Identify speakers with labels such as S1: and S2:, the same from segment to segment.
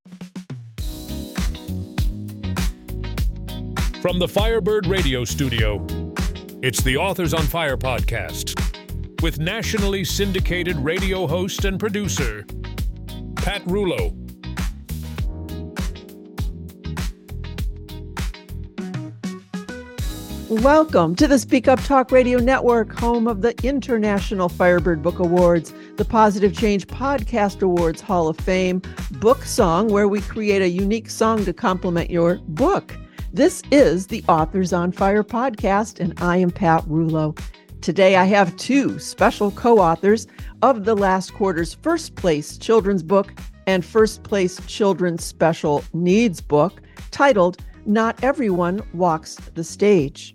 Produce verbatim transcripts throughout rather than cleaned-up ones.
S1: From the Firebird Radio Studio, it's the Authors on Fire podcast with nationally syndicated radio host and producer, Pat Rulo.
S2: Welcome to the Speak Up Talk Radio Network, home of the International Firebird Book Awards, the Positive Change Podcast Awards Hall of Fame, Book Song, where we create a unique song to complement your book. This is the Authors on Fire podcast, and I am Pat Rulo. Today I have two special co-authors of the last quarter's first place children's book and first place children's special needs book titled Not Everyone Walks the Stage.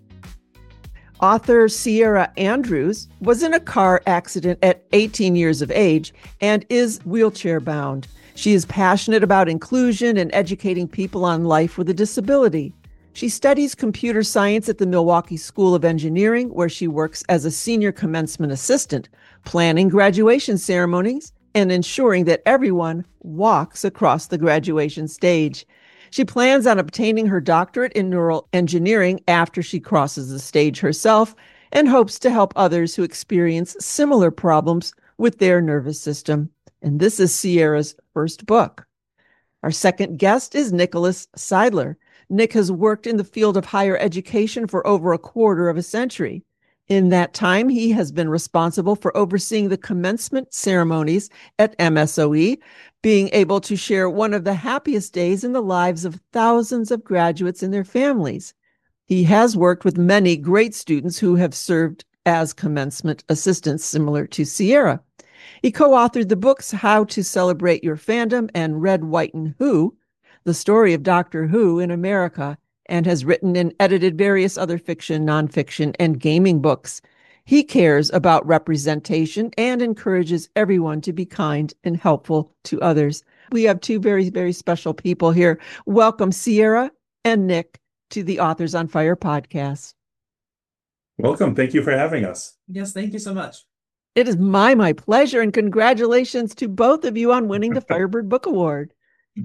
S2: Author Sierra Andrews was in a car accident at eighteen years of age and is wheelchair bound. She is passionate about inclusion and educating people on life with a disability. She studies computer science at the Milwaukee School of Engineering, where she works as a senior commencement assistant, planning graduation ceremonies and ensuring that everyone walks across the graduation stage. She plans on obtaining her doctorate in neural engineering after she crosses the stage herself and hopes to help others who experience similar problems with their nervous system. And this is Sierra's first book. Our second guest is Nicholas Seidler. Nick has worked in the field of higher education for over a quarter of a century. In that time, he has been responsible for overseeing the commencement ceremonies at M S O E, being able to share one of the happiest days in the lives of thousands of graduates and their families. He has worked with many great students who have served as commencement assistants, similar to Sierra. He co-authored the books How to Celebrate Your Fandom and Red, White, and Who, the story of Doctor Who in America, and has written and edited various other fiction, nonfiction, and gaming books. He cares about representation and encourages everyone to be kind and helpful to others. We have two very, very special people here. Welcome, Sierra and Nick, to the Authors on Fire podcast.
S3: Welcome. Thank you for having us.
S4: Yes, thank you so much.
S2: It is my, my pleasure, and congratulations to both of you on winning the Firebird Book Award.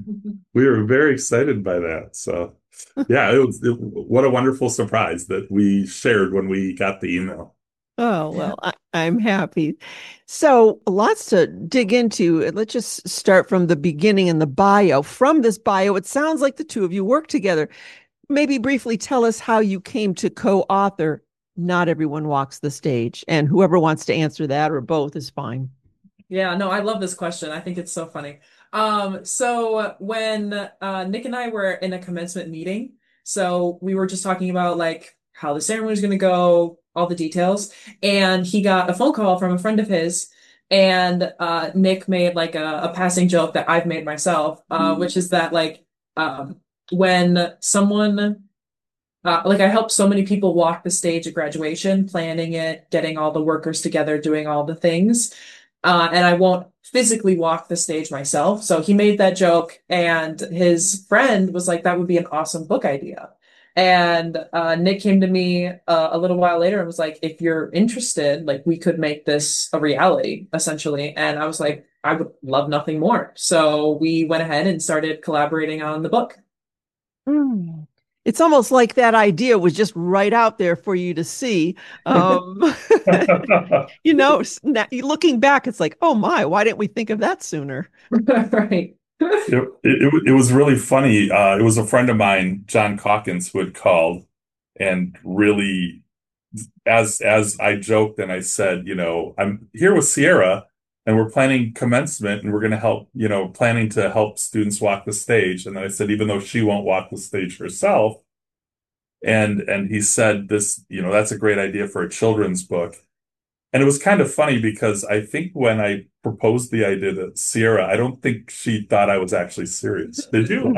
S3: We were very excited by that. So, yeah, it was it, what a wonderful surprise that we shared when we got the email.
S2: Oh, well, I, I'm happy. So lots to dig into. Let's just start from the beginning in the bio. From this bio, it sounds like the two of you work together. Maybe briefly tell us how you came to co-author Not Everyone Walks the Stage, and whoever wants to answer that or both is fine.
S4: Yeah, no, I love this question. I think it's so funny. Um, so when uh, Nick and I were in a commencement meeting, so we were just talking about like how the ceremony was going to go, all the details, and he got a phone call from a friend of his, and uh, Nick made like a, a passing joke that I've made myself, uh, mm-hmm. which is that like um, when someone Uh, like I helped so many people walk the stage at graduation, planning it, getting all the workers together, doing all the things. Uh, and I won't physically walk the stage myself. So he made that joke, and his friend was like, that would be an awesome book idea. And uh, Nick came to me uh, a little while later and was like, if you're interested, like we could make this a reality, essentially. And I was like, I would love nothing more. So we went ahead and started collaborating on the book.
S2: Mm. It's almost like that idea was just right out there for you to see. Um, you know, looking back, it's like, oh my, why didn't we think of that sooner?
S4: Right.
S3: It, it, it was really funny. Uh, it was a friend of mine, John Calkins, who had called and really, as as I joked and I said, you know, I'm here with Sierra and we're planning commencement and we're going to help, you know, planning to help students walk the stage. And then I said, even though she won't walk the stage herself. And, and he said this, you know, that's a great idea for a children's book. And it was kind of funny because I think when I proposed the idea to Sierra, I don't think she thought I was actually serious. Did you?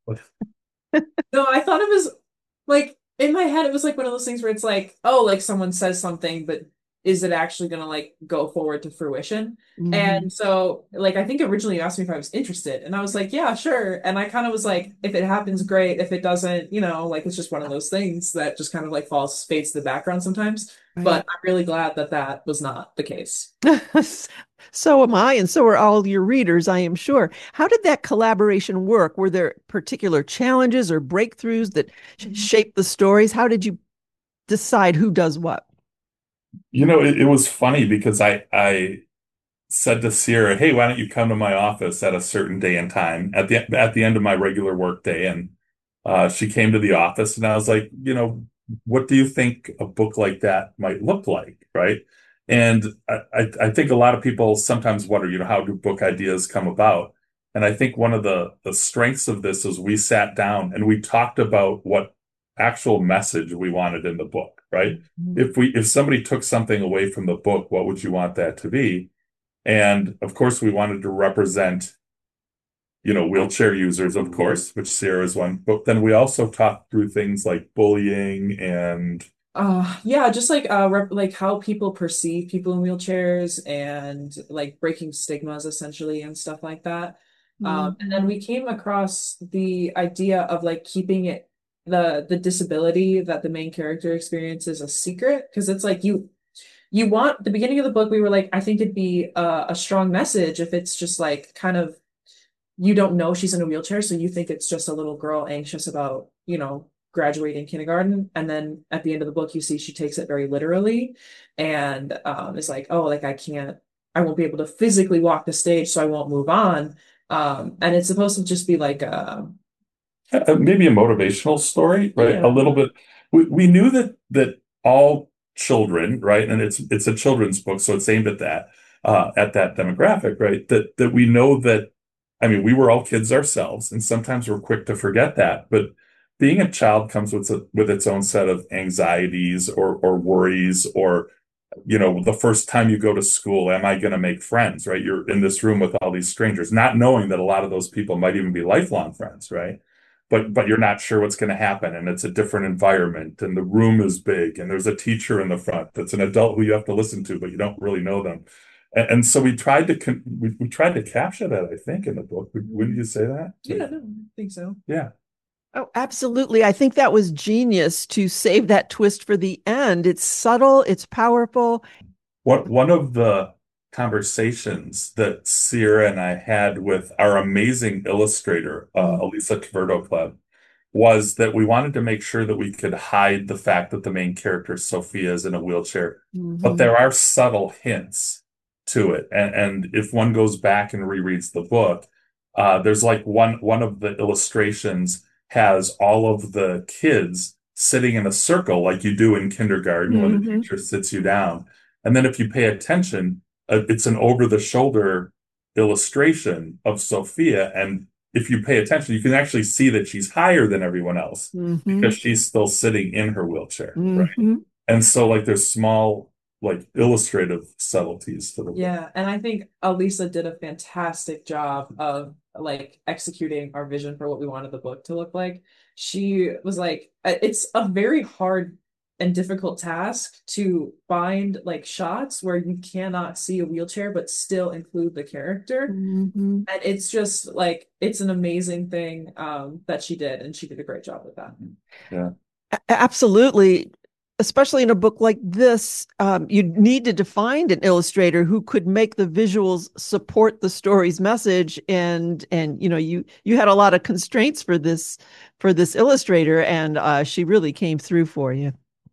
S4: No, I thought it was like, in my head, it was like one of those things where it's like, oh, like someone says something, but is it actually going to like go forward to fruition? Mm-hmm. And so like, I think originally you asked me if I was interested, and I was like, yeah, sure. And I kind of was like, if it happens, great. If it doesn't, you know, like, it's just one of those things that just kind of like falls, fades to the background sometimes. But I'm really glad that that was not the case.
S2: So am I, and so are all your readers, I am sure. How did that collaboration work? Were there particular challenges or breakthroughs that sh- shaped the stories? How did you decide who does what?
S3: You know, it, it was funny because I I said to Sierra, "Hey, why don't you come to my office at a certain day and time at the at the end of my regular work day?" And uh, she came to the office, and I was like, "You know, what do you think a book like that might look like, right?" And I, I I think a lot of people sometimes wonder, you know, how do book ideas come about? And I think one of the the strengths of this is we sat down and we talked about what actual message we wanted in the book, right? If we if somebody took something away from the book, what would you want that to be? And of course, we wanted to represent, you know, wheelchair users, of course, which Sarah is one. But then we also talked through things like bullying and
S4: Uh, yeah, just like uh, rep like how people perceive people in wheelchairs and like breaking stigmas essentially and stuff like that. Um, and then
S2: Mhm.
S4: we came across the idea of like keeping it the the disability that the main character experiences a secret because it's like you you want the beginning of the book we were like I think it'd be a, a strong message if it's just like kind of you don't know she's in a wheelchair, so you think it's just a little girl anxious about, you know, graduating kindergarten. And then at the end of the book, you see she takes it very literally and um, is like, oh, like I can't, I won't be able to physically walk the stage, so I won't move on. Um, and it's supposed to just be like, uh,
S3: uh, maybe a motivational story, right? A
S4: yeah,
S3: little bit. We, we knew that that all children, right? And it's it's a children's book, so it's aimed at that uh, at that demographic, right? That that we know that. I mean, we were all kids ourselves, and sometimes we're quick to forget that. But being a child comes with a, with its own set of anxieties or or worries, or you know, the first time you go to school, am I going to make friends, right? You're in this room with all these strangers, not knowing that a lot of those people might even be lifelong friends, right? But but you're not sure what's going to happen, and it's a different environment, and the room is big, and there's a teacher in the front that's an adult who you have to listen to, but you don't really know them. And, and so we tried to con we, we tried to capture that, I think, in the book. Would, wouldn't you say that?
S4: yeah, no, I think so.
S3: Yeah.
S2: Oh, absolutely. I think that was genius to save that twist for the end. It's subtle, it's powerful.
S3: What one of the conversations that Sierra and I had with our amazing illustrator, uh, Elisa Tverdo was that we wanted to make sure that we could hide the fact that the main character, Sophia, is in a wheelchair. But
S2: Mhm.
S3: there are subtle hints to it. And, and if one goes back and rereads the book, uh, there's like one, one of the illustrations has all of the kids sitting in a circle like you do in kindergarten when the
S2: Mhm.
S3: teacher sits you down. And then if you pay attention, uh, it's an over-the-shoulder illustration of Sophia. And if you pay attention, you can actually see that she's higher than everyone else because
S2: Mhm.
S3: she's still sitting in her wheelchair, right?
S2: Mhm.
S3: And so like there's small like illustrative subtleties to the book.
S4: Yeah, and I think Alisa did a fantastic job of like executing our vision for what we wanted the book to look like. She was like, uh, it's a very hard and difficult task to find like shots where you cannot see a wheelchair but still include the character.
S2: Mhm.
S4: And it's just like it's an amazing thing um that she did, and she did a great job with that.
S3: Yeah.
S2: A- Absolutely. Especially in a book like this, um, you need to find an illustrator who could make the visuals support the story's message. And and you know, you you had a lot of constraints for this for this illustrator, and uh, she really came through for you.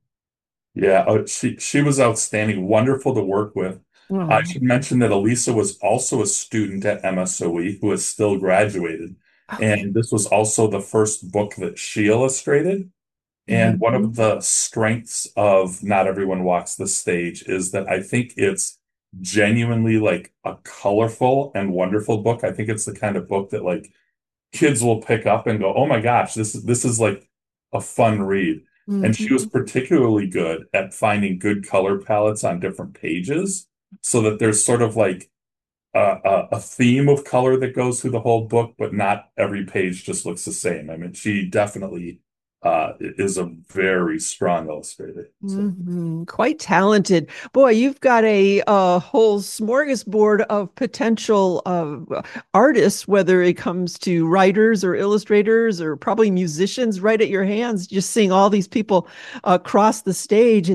S3: Yeah, uh, she she was outstanding, wonderful to work with. I
S2: Oh.
S3: should mention that Elisa was also a student at M S O E who is still graduated.
S2: Okay.
S3: And this was also the first book that she illustrated. And one
S2: Mhm.
S3: of the strengths of Not Everyone Walks the Stage is that I think it's genuinely like a colorful and wonderful book. I think it's the kind of book that like kids will pick up and go, "Oh my gosh, this is this is like a fun read." And she was
S2: Mhm.
S3: particularly good at finding good color palettes on different pages so that there's sort of like a, a, a theme of color that goes through the whole book, but not every page just looks the same. I mean, she definitely uh, is a very strong illustrator. So,
S2: Mhm. Quite talented. Boy, you've got a, a whole smorgasbord of potential uh, artists, whether it comes to writers or illustrators or probably musicians right at your hands, just seeing all these people uh, cross the stage and they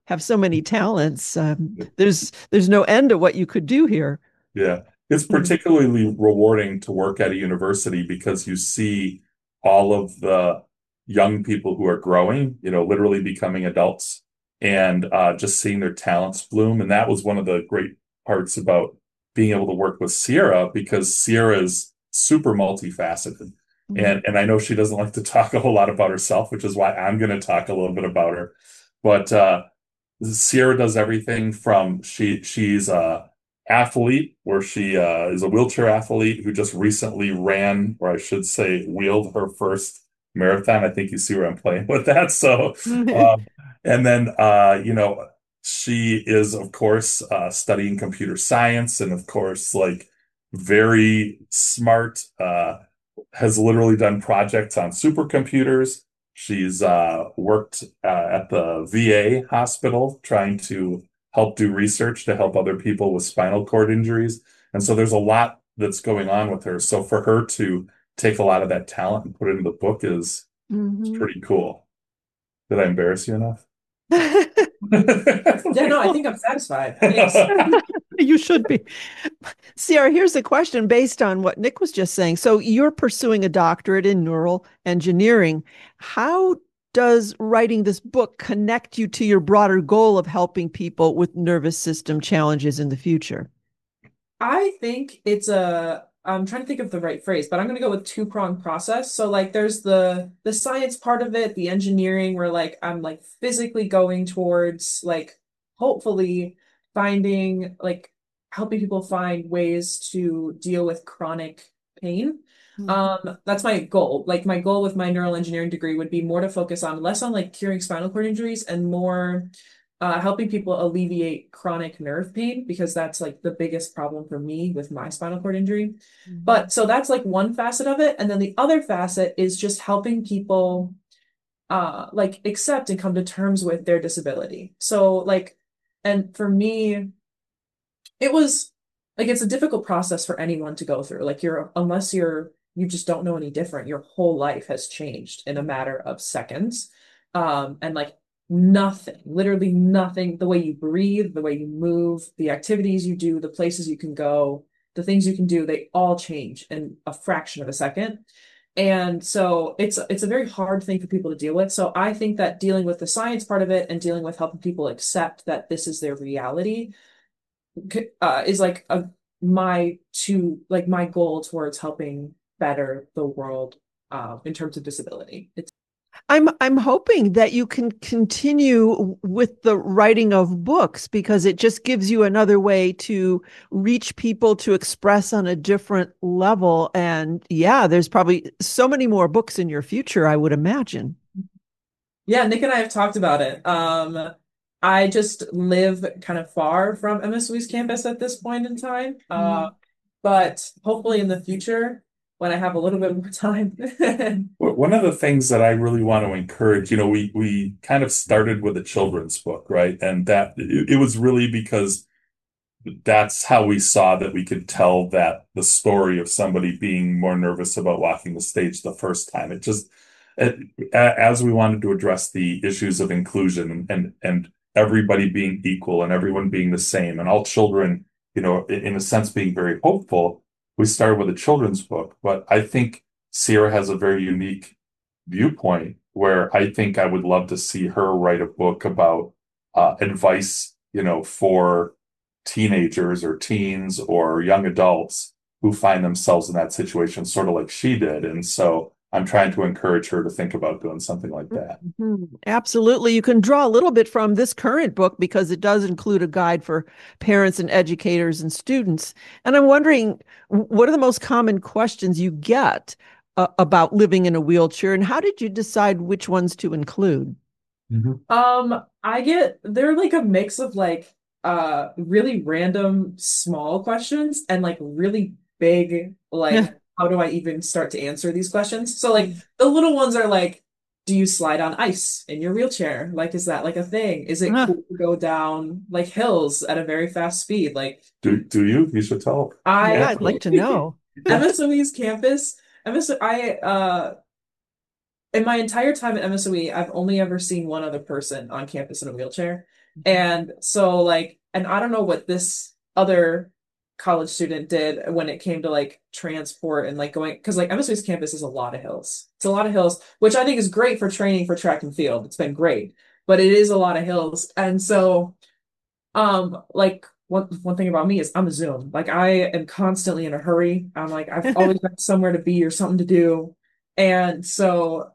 S2: have so many talents. Um, there's there's no end to what you could do here.
S3: Yeah. It's particularly rewarding to work at a university because you see all of the young people who are growing, you know, literally becoming adults and uh, just seeing their talents bloom. And that was one of the great parts about being able to work with Sierra because Sierra is super multifaceted.
S2: Mhm.
S3: And and I know she doesn't like to talk a whole lot about herself, which is why I'm going to talk a little bit about her. But uh, Sierra does everything from she she's a athlete where she uh, is a wheelchair athlete who just recently ran, or I should say, wheeled her first marathon. I think you see where I'm playing with that. So, um, and then uh, you know, she is of course uh, studying computer science, and of course, like very smart. Uh, has literally done projects on supercomputers. She's uh, worked uh, at the V A hospital trying to help do research to help other people with spinal cord injuries. And so there's a lot that's going on with her. So for her to take a lot of that talent and put it in the book is,
S2: Mhm.
S3: is pretty cool. Did I embarrass you enough?
S4: Yeah, no, I think I'm satisfied. Thanks.
S2: You should be. Sierra, here's a question based on what Nick was just saying. So you're pursuing a doctorate in neural engineering. How does writing this book connect you to your broader goal of helping people with nervous system challenges in the future?
S4: I think it's a, I'm trying to think of the right phrase, but I'm going to go with two-pronged process. So like there's the the science part of it, the engineering where like I'm like physically going towards like hopefully finding like helping people find ways to deal with chronic pain.
S2: Mhm.
S4: Um, that's my goal. Like my goal with my neural engineering degree would be more to focus on less on like curing spinal cord injuries and more uh, helping people alleviate chronic nerve pain because that's like the biggest problem for me with my spinal cord injury.
S2: Mhm.
S4: But so that's like one facet of it. And then the other facet is just helping people uh like accept and come to terms with their disability. So like, and for me, it was like it's a difficult process for anyone to go through. Like you're unless you're you just don't know any different, your whole life has changed in a matter of seconds. Um, and like nothing, literally nothing, the way you breathe, the way you move, the activities you do, the places you can go, the things you can do, they all change in a fraction of a second. And so it's it's a very hard thing for people to deal with. So I think that dealing with the science part of it and dealing with helping people accept that this is their reality uh, is like a my to like my goal towards helping better the world uh, in terms of disability. It's
S2: I'm I'm hoping that you can continue with the writing of books because it just gives you another way to reach people to express on a different level. And yeah, there's probably so many more books in your future, I would imagine.
S4: yeah, Nick and I have talked about it. Um, I just live kind of far from M S W E's campus at this point in time. Uh, but hopefully in the future, when I have a little bit more time.
S3: Well, one of the things that I really want to encourage, you know, we we kind of started with a children's book, right? And that it, it was really because that's how we saw that we could tell that the story of somebody being more nervous about walking the stage the first time. It just, it, as we wanted to address the issues of inclusion and and everybody being equal and everyone being the same and all children, you know, in a sense being very hopeful, we started with a children's book. But I think Sierra has a very unique viewpoint where I think I would love to see her write a book about uh, advice, you know, for teenagers or teens or young adults who find themselves in that situation, sort of like she did. And so I'm trying to encourage her to think about doing something like that.
S2: Mhm. Absolutely. You can draw a little bit from this current book because it does include a guide for parents and educators and students. And I'm wondering, what are the most common questions you get uh, about living in a wheelchair, and how did you decide which ones to include?
S4: Um, I get they're like a mix of like uh really random small questions and like really big like how do I even start to answer these questions? So like the little ones are like, do you slide on ice in your wheelchair? Like, is that like a thing? Is it
S2: Huh.
S4: cool to go down like hills at a very fast speed? Like
S3: Do do you? You should tell.
S4: I
S2: Yeah, I'd like to know.
S4: M S O E's campus, M S O I uh in my entire time at M S O E, I've only ever seen one other person on campus in a wheelchair. And so like, and I don't know what this other college student did when it came to like transport and like going, because like M S U's campus is a lot of hills. It's a lot of hills, which I think is great for training for track and field. It's been great, but it is a lot of hills. And so um, like one one thing about me is I'm a Zoom. Like I am constantly in a hurry. I'm like I've always got somewhere to be or something to do. And so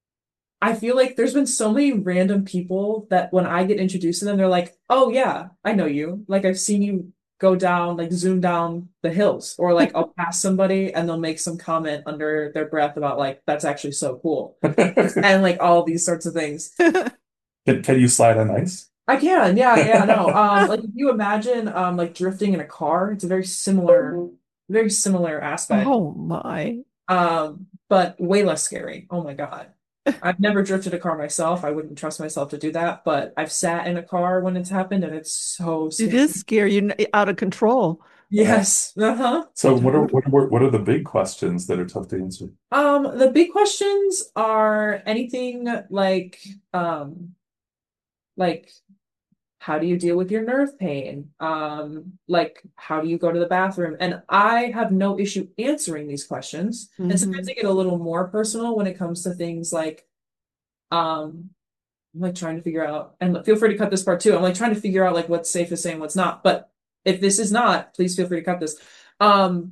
S4: I feel like there's been so many random people that when I get introduced to them, they're like, "Oh yeah, I know you. Like I've seen you go down, like zoom down the hills." Or like I'll pass somebody and they'll make some comment under their breath about like, "That's actually so cool." And like all these sorts of things.
S3: Can, can you slide on ice?
S4: I can, yeah, yeah, no. Um, like if you imagine um like drifting in a car, it's a very similar, very similar aspect.
S2: Oh my.
S4: Um, but way less scary. Oh my God. I've never drifted a car myself. I wouldn't trust myself to do that, but I've sat in a car when it's happened and it's so
S2: It
S4: scary.
S2: is scary. You're n- out of control.
S4: Yes. Uh-huh.
S3: So what are what are what are the big questions that are tough to answer?
S4: Um, the big questions are anything like um like how do you deal with your nerve pain? Um, like how do you go to the bathroom? And I have no issue answering these questions. And sometimes
S2: Hmm.
S4: they get a little more personal when it comes to things like um I'm like trying to figure out, and feel free to cut this part too. I'm like trying to figure out like what's safe to say and what's not. But if this is not, please feel free to cut this. Um,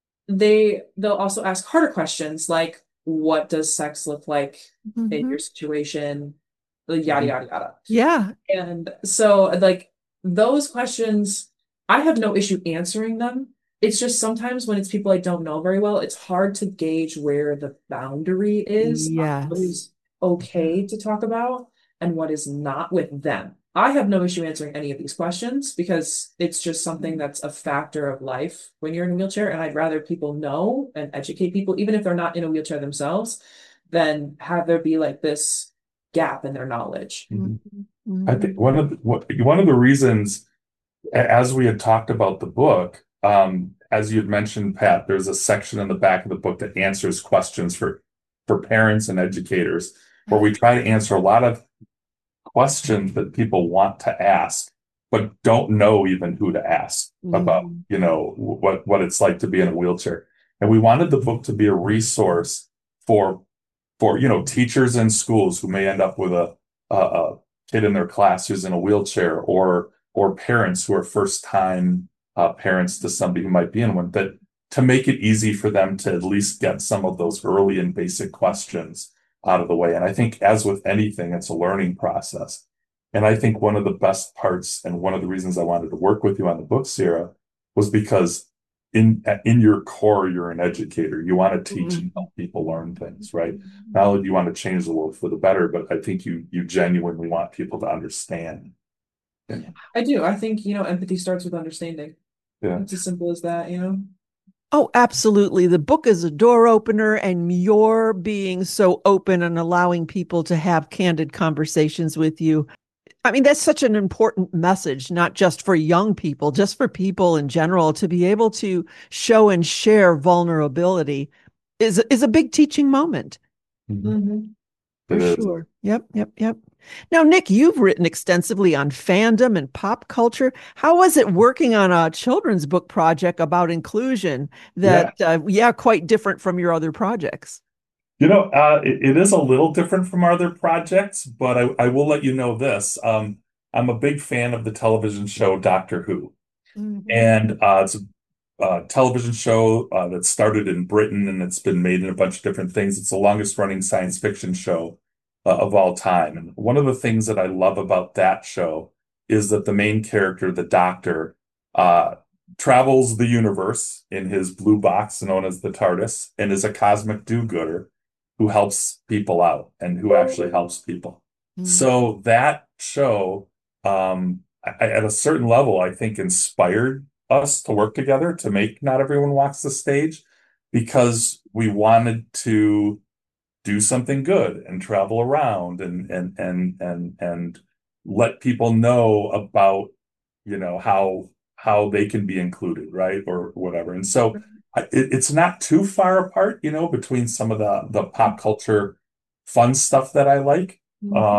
S4: they they'll also ask harder questions like what does sex look like in
S2: Hmm.
S4: your situation? Yada yada yada.
S2: Yeah.
S4: And so, like, those questions, I have no issue answering them. It's just sometimes when it's people I don't know very well, it's hard to gauge where the boundary is on what
S2: Yes.
S4: is okay to talk about and what is not with them. I have no issue answering any of these questions because it's just something that's a factor of life when you're in a wheelchair. And I'd rather people know and educate people, even if they're not in a wheelchair themselves, than have there be like this gap in their knowledge.
S3: Mhm. I
S2: Hmm.
S3: think one of the, what, one of the reasons, a- as we had talked about the book, um, as you had mentioned, Pat, there's a section in the back of the book that answers questions for for parents and educators, where we try to answer a lot of questions that people want to ask, but don't know even who to ask about,
S2: Hmm.
S3: you know, what what it's like to be in a wheelchair. And we wanted the book to be a resource for for you know teachers in schools who may end up with a a, a kid in their class who's in a wheelchair, or or parents who are first time uh, parents to somebody who might be in one, that to make it easy for them to at least get some of those early and basic questions out of the way. And I think, as with anything, it's a learning process. And I think one of the best parts, and one of the reasons I wanted to work with you on the book, Sarah, was because in in your core, you're an educator. You want to teach and help people learn things, right? Not only do you want to change the world for the better, but I think you you genuinely want people to understand. Yeah.
S4: I do. I think, you know, empathy starts with understanding.
S3: Yeah.
S4: It's as simple as that, you know?
S2: Oh, absolutely. The book is a door opener, and you're being so open and allowing people to have candid conversations with you. I mean, that's such an important message, not just for young people, just for people in general, to be able to show and share vulnerability is is a big teaching moment.
S3: Mhm.
S4: Hmm.
S2: For
S3: It is.
S2: sure. Yep, yep, yep. Now, Nick, you've written extensively on fandom and pop culture. How was it working on a children's book project about inclusion
S3: Yeah.
S2: that, uh, yeah, quite different from your other projects?
S3: You know, uh, it, it is a little different from our other projects, but I, I will let you know this. Um, I'm a big fan of the television show Doctor Who.
S2: Mhm.
S3: And uh, it's a uh, television show uh, that started in Britain, and it's been made in a bunch of different things. It's the longest running science fiction show uh, of all time. And one of the things that I love about that show is that the main character, the Doctor, uh, travels the universe in his blue box known as the TARDIS, and is a cosmic do-gooder who helps people out and who actually helps people.
S2: Mhm.
S3: So that show, um, I, at a certain level, I think inspired us to work together to make Not Everyone Walks the Stage, because we wanted to do something good and travel around and and and and and let people know about, you know, how how they can be included, right? Or whatever. And so I, it, it's not too far apart, you know, between some of the the pop culture fun stuff that I like.
S2: Mhm.
S3: Um,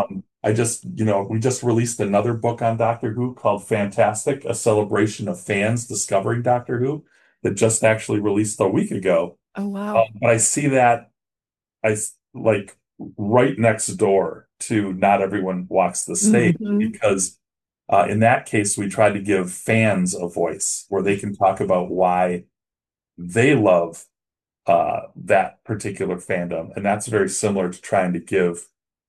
S3: I just, you know, we just released another book on Doctor Who called Fantastic, a celebration of fans discovering Doctor Who that just actually released a week ago.
S2: Oh,
S3: Um,
S2: wow.
S3: but I see that I s- like right next door to Not Everyone Walks the Stage
S2: Hmm.
S3: because uh, in that case, we tried to give fans a voice where they can talk about why they love uh, that particular fandom. And that's very similar to trying to give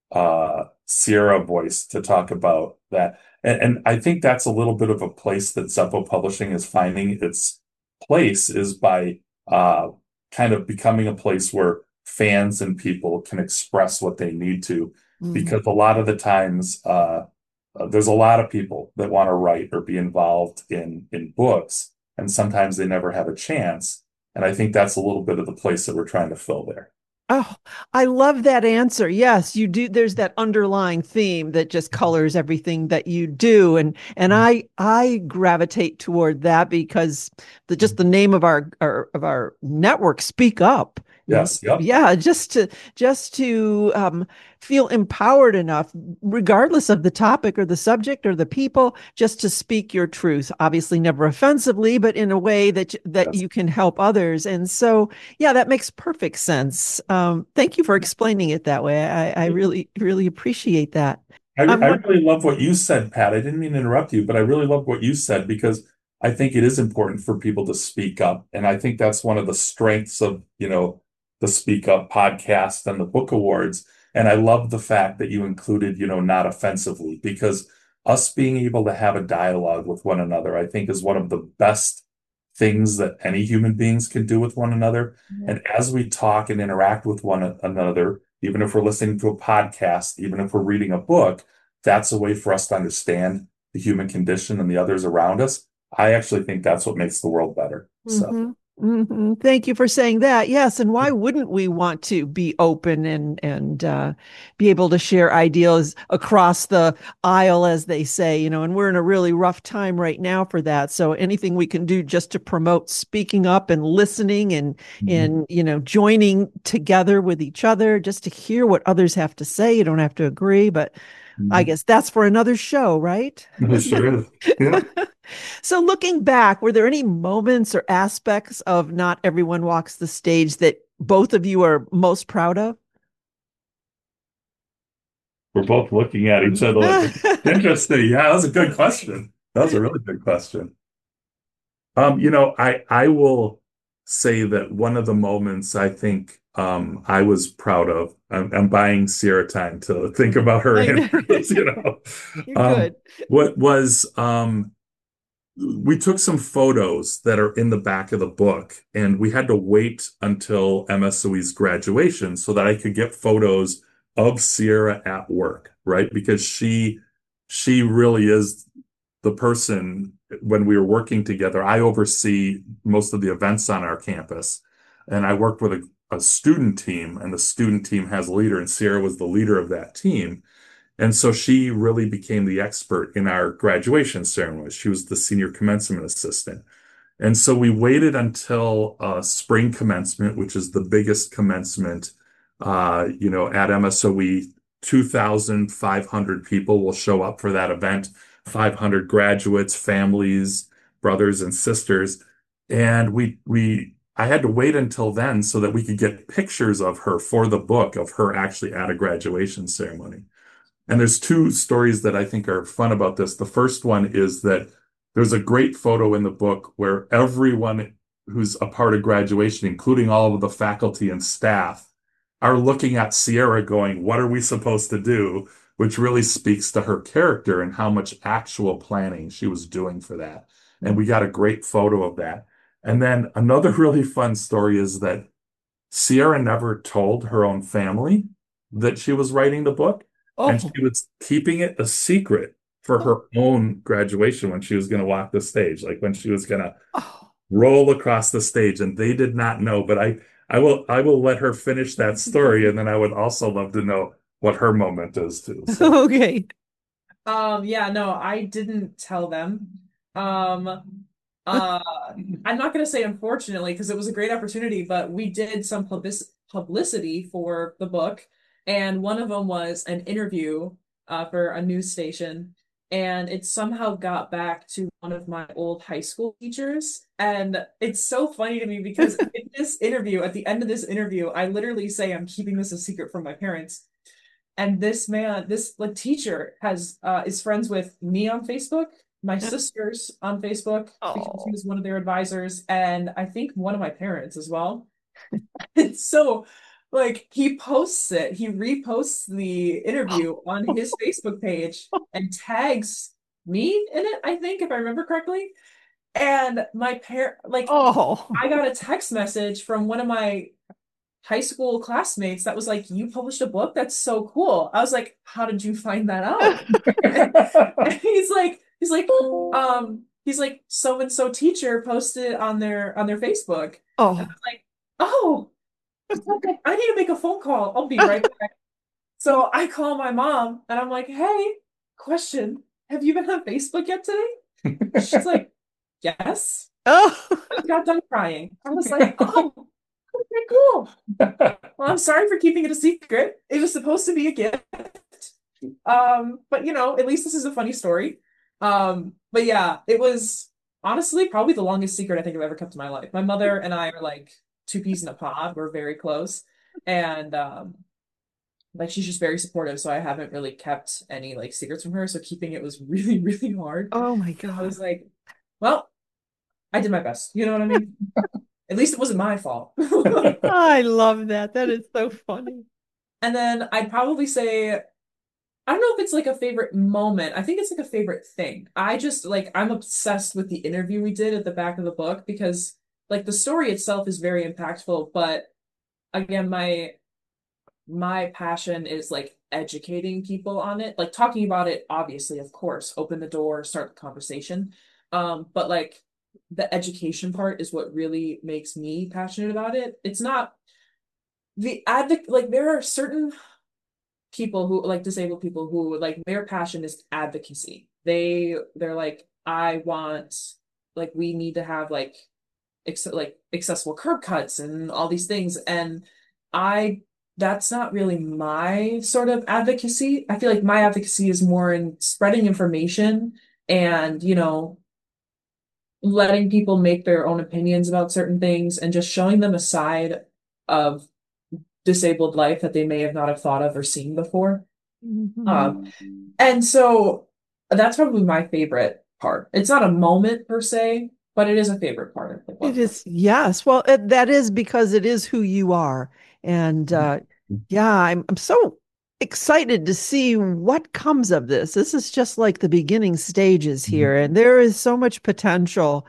S3: uh, Sierra a voice to talk about that. And, and I think that's a little bit of a place that Zeppo Publishing is finding its place is by uh, kind of becoming a place where fans and people can express what they need to.
S2: Mm.
S3: Because a lot of the times, uh, uh, there's a lot of people that want to write or be involved in in books, and sometimes they never have a chance. And I think that's a little bit of the place that we're trying to fill there.
S2: Oh, I love that answer. Yes, you do. There's that underlying theme that just colors everything that you do. And and I I gravitate toward that because the just the name of our, our of our network, Speak Up. You know,
S3: Yes, yep.
S2: yeah, just to just to um, feel empowered enough, regardless of the topic or the subject or the people, just to speak your truth. Obviously, never offensively, but in a way that that
S3: Yes.
S2: you can help others. And so, yeah, that makes perfect sense. Um, thank you for explaining it that way. I, I really, really appreciate that.
S3: I,
S2: I'm
S3: I
S2: what,
S3: really love what you said, Pat. I didn't mean to interrupt you, but I really love what you said because I think it is important for people to speak up. And I think that's one of the strengths of, you know, the Speak Up podcast and the book awards. And I love the fact that you included, you know, not offensively, because us being able to have a dialogue with one another, I think is one of the best things that any human beings can do with one another.
S4: Yeah.
S3: And as we talk and interact with one another, even if we're listening to a podcast, even if we're reading a book, that's a way for us to understand the human condition and the others around us. I actually think that's what makes the world better. So,
S2: hmm hmm Thank you for saying that. Yes, and why wouldn't we want to be open and and uh, be able to share ideas across the aisle, as they say, you know? And we're in a really rough time right now for that. So anything we can do just to promote speaking up and listening and
S3: mhm.
S2: and you know joining together with each other, just to hear what others have to say. You don't have to agree, but I
S3: Mhm.
S2: guess that's for another show, right?
S3: It sure is. Yeah.
S2: So, looking back, were there any moments or aspects of Not Everyone Walks the Stage that both of you are most proud of?
S3: We're both looking at each other like, interesting. Yeah, that was a good question. That was a really good question. Um, you know, I I will say that one of the moments I think um I was proud of, I'm, I'm buying Sierra time to think about her
S2: I know.
S3: answers, you know.
S2: You're
S3: Um,
S2: good.
S3: what was um we took some photos that are in the back of the book, and we had to wait until M S O E's graduation so that I could get photos of Sierra at work, right? Because she she really is the person when we were working together. I oversee most of the events on our campus, and I worked with a, a student team, and the student team has a leader, and Sierra was the leader of that team. And so she really became the expert in our graduation ceremony. She was the senior commencement assistant. And so we waited until uh, spring commencement, which is the biggest commencement, uh, you know, at M S O E. two thousand five hundred people will show up for that event, five hundred graduates, families, brothers and sisters. And we, we, I had to wait until then so that we could get pictures of her for the book of her actually at a graduation ceremony. And there's two stories that I think are fun about this. The first one is that there's a great photo in the book where everyone who's a part of graduation, including all of the faculty and staff, are looking at Sierra going, what are we supposed to do? Which really speaks to her character and how much actual planning she was doing for that. And we got a great photo of that. And then another really fun story is that Sierra never told her own family that she was writing the book, and
S2: Oh,
S3: she was keeping it a secret for
S2: oh,
S3: her own graduation when she was going to walk the stage, like when she was going to
S2: oh.
S3: roll across the stage, and they did not know. But I, I will, I will let her finish that story, and then I would also love to know what her moment is too. So,
S2: Okay.
S4: Um, yeah, no, I didn't tell them. Um, uh, I'm not gonna say unfortunately because it was a great opportunity, but we did some public publicity for the book, and one of them was an interview uh, for a news station. And it somehow got back to one of my old high school teachers. And it's so funny to me because in this interview, at the end of this interview, I literally say I'm keeping this a secret from my parents. And this man, this like teacher has uh is friends with me on Facebook, my sisters on Facebook, because he
S2: Oh,
S4: was one of their advisors, and I think one of my parents as well. And so like he posts it, he reposts the interview on his Facebook page and tags me in it, I think, if I remember correctly. And my parent, like,
S2: oh,
S4: I got a text message from one of my high school classmates that was like, "You published a book? That's so cool." I was like, "How did you find that out?" And he's like, he's like, um, he's like, "So and so teacher posted on their on their Facebook." And I
S2: oh.
S4: was like, "Oh, okay, I need to make a phone call. I'll be right back." So I call my mom and I'm like, "Hey, question. Have you been on Facebook yet today?" She's like, "Yes."
S2: Oh,
S4: I got done crying. I was like, "Oh, okay, cool. Well, I'm sorry for keeping it a secret. It was supposed to be a gift. Um, but you know, at least this is a funny story. Um, but yeah, it was honestly probably the longest secret I think I've ever kept in my life. My mother and I are like two peas in a pod. We're very close. And um, like she's just very supportive, so I haven't really kept any like secrets from her. So keeping it was really, really hard.
S2: oh my
S4: So I
S2: God.
S4: was like, well, I did my best. You know what I mean? At least it wasn't my fault.
S2: I love that. That is so funny.
S4: And then I'd probably say I don't know if it's like a favorite moment. I think it's like a favorite thing. I just like I'm obsessed with the interview we did at the back of the book because like the story itself is very impactful, but again, my my passion is like educating people on it. Like talking about it, obviously, of course, open the door, start the conversation. Um, but like the education part is what really makes me passionate about it. It's not the advocate, like there are certain people who like disabled people who like their passion is advocacy. They they're like, I want like we need to have like ex like accessible curb cuts and all these things. And I that's not really my sort of advocacy. I feel like my advocacy is more in spreading information and, you know, letting people make their own opinions about certain things and just showing them a side of disabled life that they may have not have thought of or seen before.
S2: Mhm.
S4: Um, and so that's probably my favorite part. It's not a moment per se, but it is a favorite part of the
S2: It
S4: book.
S2: is, yes. Well, it, that is because it is who you are. And uh, yeah, I'm I'm so excited to see what comes of this. This is just like the beginning stages here, and there is so much potential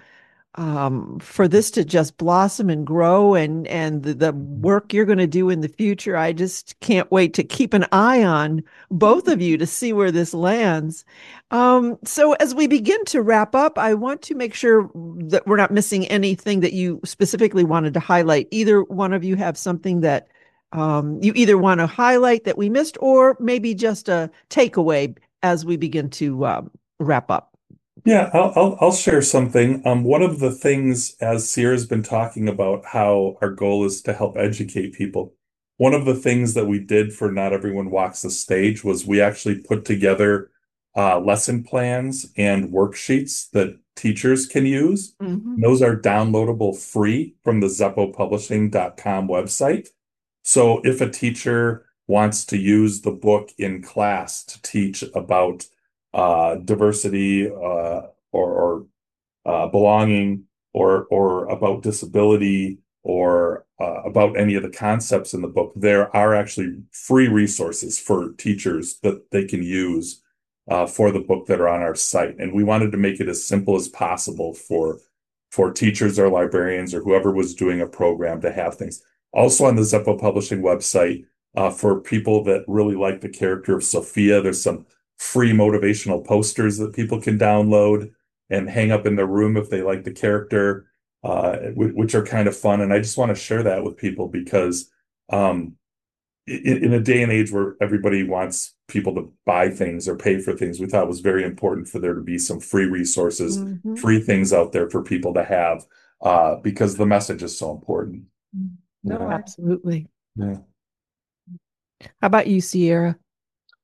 S2: um, for this to just blossom and grow and and the, the work you're going to do in the future. I just can't wait to keep an eye on both of you to see where this lands. Um, so as we begin to wrap up, I want to make sure that we're not missing anything that you specifically wanted to highlight. Either one of you have something that um, you either want to highlight that we missed, or maybe just a takeaway as we begin to um, wrap up.
S3: Yeah, I'll, I'll I'll share something. Um, one of the things, as Sierra's been talking about, how our goal is to help educate people. One of the things that we did for Not Everyone Walks the Stage was we actually put together uh, lesson plans and worksheets that teachers can use.
S2: Mhm.
S3: Those are downloadable free from the zeppo publishing dot com website. So if a teacher wants to use the book in class to teach about uh, diversity uh, or, or uh, belonging or or about disability or uh, about any of the concepts in the book, there are actually free resources for teachers that they can use uh, for the book that are on our site. And we wanted to make it as simple as possible for for teachers or librarians or whoever was doing a program to have things. Also on the Zeppo Publishing website, uh, for people that really like the character of Sophia, there's some free motivational posters that people can download and hang up in their room if they like the character, uh, which are kind of fun. And I just want to share that with people because um, in, in a day and age where everybody wants people to buy things or pay for things, we thought it was very important for there to be some free resources,
S2: Mhm.
S3: free things out there for people to have, uh, because the message is so important.
S4: No,
S3: Yeah.
S4: I
S2: Absolutely.
S3: Yeah.
S2: How about you, Sierra?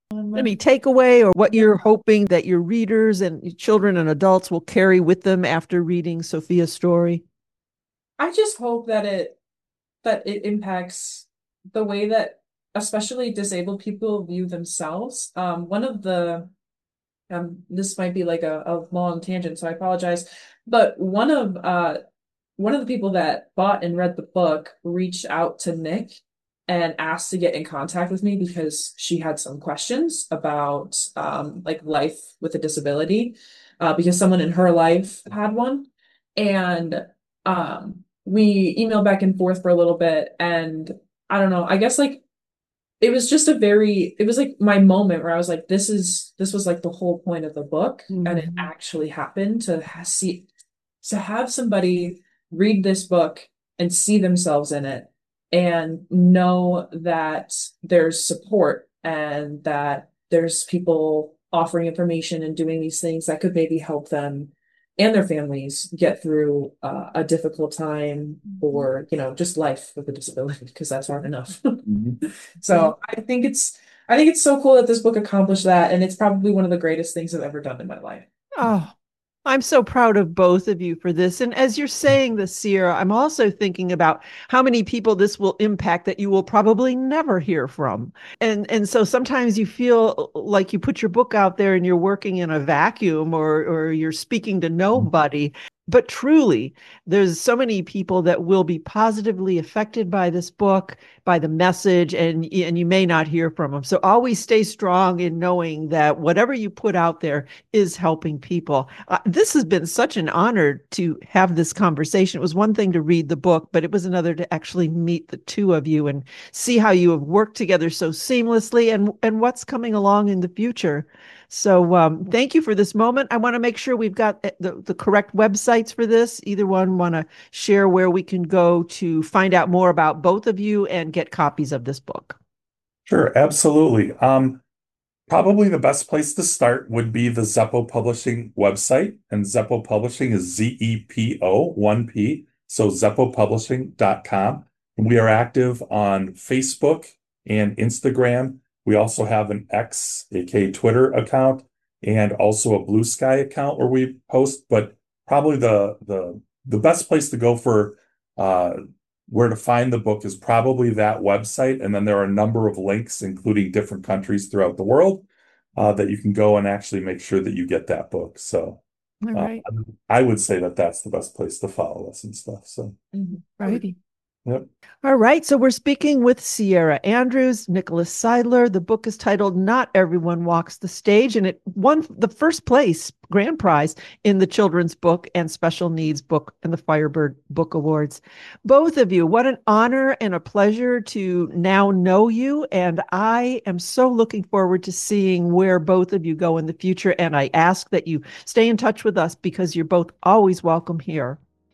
S2: Any takeaway or what you're hoping that your readers and your children and adults will carry with them after reading Sophia's story?
S4: I just hope that it that it impacts the way that especially disabled people view themselves. Um, one of the um, this might be like a, a long tangent, so I apologize. But one of uh one of the people that bought and read the book reached out to Nick and asked to get in contact with me because she had some questions about um like life with a disability, uh, because someone in her life had one. And um we emailed back and forth for a little bit, and I don't know, I guess like it was just a very it was like my moment where I was like, this is this was like the whole point of the book,
S2: mm-hmm.
S4: and it actually happened to ha- see to have somebody read this book and see themselves in it and know that there's support and that there's people offering information and doing these things that could maybe help them and their families get through uh, a difficult time, or, you know, just life with a disability, because that's hard enough.
S3: Mm-hmm.
S4: So I think it's, I think it's so cool that this book accomplished that. And it's probably one of the greatest things I've ever done in my life.
S2: Oh, I'm so proud of both of you for this. And as you're saying this, Sierra, I'm also thinking about how many people this will impact that you will probably never hear from. And and so sometimes you feel like you put your book out there and you're working in a vacuum, or or you're speaking to nobody. But truly, there's so many people that will be positively affected by this book, by the message, and, and you may not hear from them. So always stay strong in knowing that whatever you put out there is helping people. Uh, this has been such an honor to have this conversation. It was one thing to read the book, but it was another to actually meet the two of you and see how you have worked together so seamlessly, and, and what's coming along in the future. So um, thank you for this moment. I want to make sure we've got the, the correct websites for this. Either one want to share where we can go to find out more about both of you and get copies of this book?
S3: Sure, absolutely. Um, probably the best place to start would be the Zeppo Publishing website. And Zeppo Publishing is Z E P O, one P, so zeppo publishing dot com. We are active on Facebook and Instagram. We also have an X, aka Twitter account, and also a Blue Sky account where we post. But probably the the the best place to go for uh, where to find the book is probably that website. And then there are a number of links, including different countries throughout the world, uh, that you can go and actually make sure that you get that book. So
S2: All right.
S3: uh, I would say that that's the best place to follow us and stuff. So,
S2: mm-hmm. Righty.
S3: Yep.
S2: All right. So we're speaking with Sierra Andrews, Nicholas Seidler. The book is titled Not Everyone Walks the Stage, and it won the first place grand prize in the Children's Book and Special Needs Book and the Firebird Book Awards. Both of you, what an honor and a pleasure to now know you. And I am so looking forward to seeing where both of you go in the future. And I ask that you stay in touch with us because you're both always welcome here.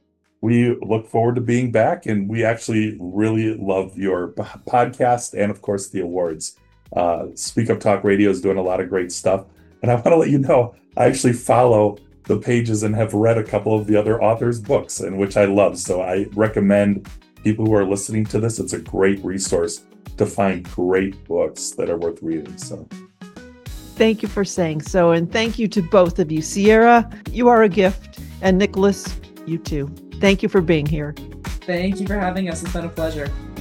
S3: We look forward to being back, and we actually really love your podcast and, of course, the awards. Uh, Speak Up Talk Radio is doing a lot of great stuff. And I want to let you know, I actually follow the pages and have read a couple of the other authors' books, and which I love. So I recommend people who are listening to this, it's a great resource to find great books that are worth reading. So
S2: thank you for saying so. And thank you to both of you. Sierra, you are a gift. And Nicholas, you too. Thank you for being here.
S4: Thank you for having us. It's been a pleasure.